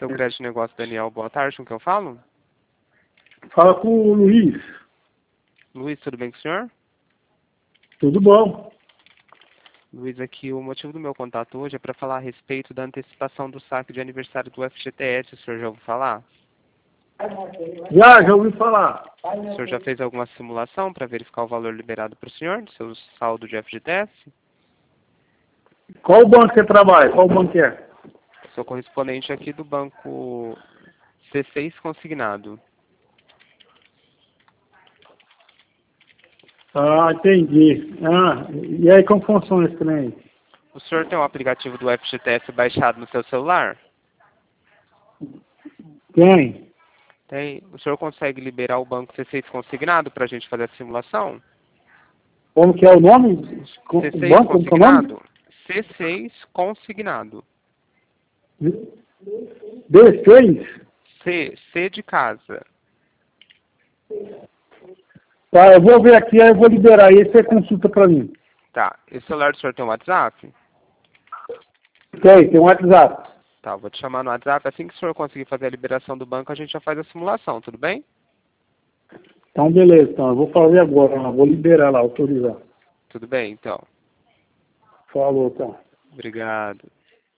Seu crédito de negócio, Daniel, boa tarde, com quem eu falo? Fala com o Luiz. Luiz, tudo bem com o senhor? Tudo bom? Luiz, aqui o motivo do meu contato hoje é para falar a respeito da antecipação do saque de aniversário do FGTS. O senhor já ouviu falar? Já ouvi falar. O senhor já fez alguma simulação para verificar o valor liberado para o senhor, do seu saldo de FGTS? Qual banco você trabalha? Qual banco é? Sou correspondente aqui do banco C6 Consignado. Ah, entendi. Ah, e aí como funciona esse trem? O senhor tem o aplicativo do FGTS baixado no seu celular? Tem. Tem. O senhor consegue liberar o banco C6 Consignado para a gente fazer a simulação? Como que é o nome? C6 Banco, como que é o nome? Consignado? C6 Consignado. D6? C de casa. Tá, eu vou ver aqui, aí eu vou liberar. Aí você consulta pra mim. Tá. Esse celular do senhor tem um WhatsApp? Tem um WhatsApp. Tá, eu vou te chamar no WhatsApp. Assim que o senhor conseguir fazer a liberação do banco, a gente já faz a simulação, tudo bem? Então, beleza. Então, eu vou fazer agora. Vou liberar lá, autorizar. Tudo bem, então. Falou, então. Obrigado.